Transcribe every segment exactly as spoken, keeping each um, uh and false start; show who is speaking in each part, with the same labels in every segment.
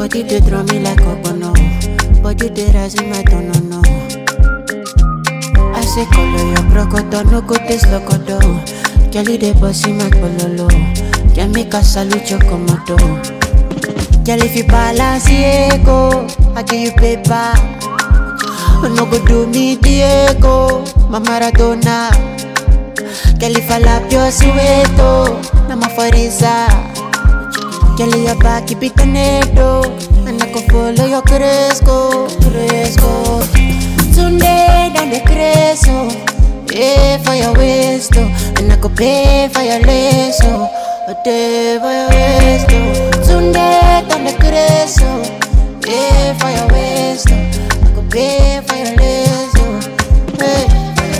Speaker 1: Body they draw me like a bono. Body they rise in my don't know. I say color your crocodile, no go taste locodo. Jelly they bossy my pololo. Can make a salute your commando. Jelly if you balance go, I give you paper. No go do me Diego, my Maradona. Jelly if I lap your sueto, Nama Farisa. Jelly your back, keep it tornado. And I can follow your Cresco, Cresco. Sunday down the Cresco. Pay for your waist, oh. And I could pay for your lace, oh. A day for your waist, oh. Sunday down the Cresco. Pay for your waist, oh. I could pay for your lace, oh. Hey.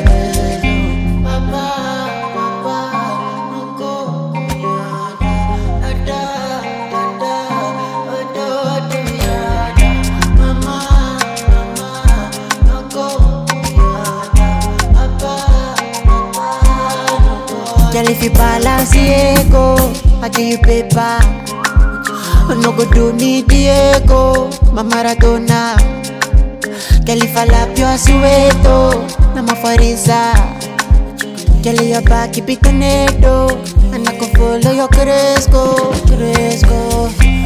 Speaker 1: Girl, if you balance go, I give you paper. No go do me Diego, my Maradona. Girl, if I lap your sueto, Nama Farisa. Girl, your back keep it tornado, and I can follow your Cresco, Cresco.